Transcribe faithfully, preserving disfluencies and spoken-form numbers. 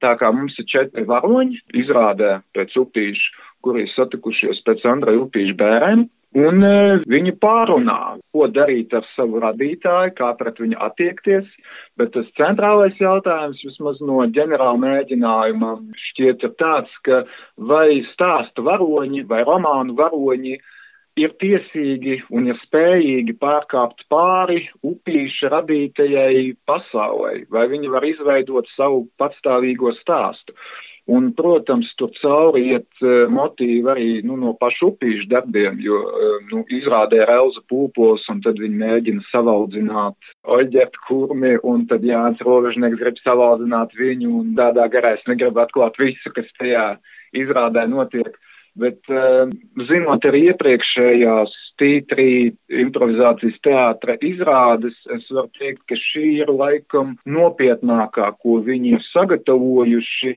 Tā kā mums ir četri varoņi, izrādē pēc upīšu, kuri ir satikušies pēc Andreja upīšu bērēm, un e, viņi pārunā, ko darīt ar savu radītāju, kā pret viņu attiekties, bet tas centrālais jautājums vismaz no ģenerāla mēģinājuma šķiet ir tāds, ka vai stāsta varoņi vai romānu varoņi ir tiesīgi un ir spējīgi pārkāpt pāri upīša radītajai pasaulē, vai viņi var izveidot savu patstāvīgo stāstu. Un, protams, tur cauri iet uh, motīvi arī nu, no pašu upīšu darbiem, jo uh, nu, izrādē ir Elza Pūpols, un tad viņi mēģina savaldzināt Oļģertu Kurmi, un tad Jānis Rovežnieks grib savaldzināt viņu, un tādā garā es negribu atklāt visu, kas tajā izrādē notiek. Bet, uh, zinot arī iepriekšējās tītrī improvizācijas teātra izrādes, es varu teikt, ka šī ir laikam nopietnākā, ko viņi ir sagatavojuši